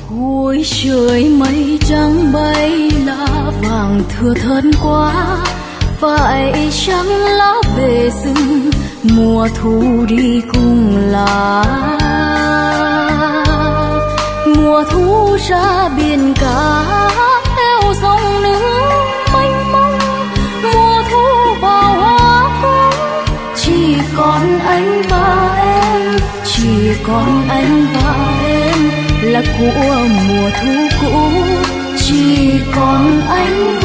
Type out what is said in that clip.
Ôi trời mây trắng bay lá vàng thưa thớt quá, phải chăng lá về rừng mùa thu đi cùng lá. Mùa thu ra biển cả theo dòng nước mênh mông, mùa thu vào hoa hồng, chỉ còn anh và em, chỉ còn anh và em là của mùa thu cũ, chỉ còn anh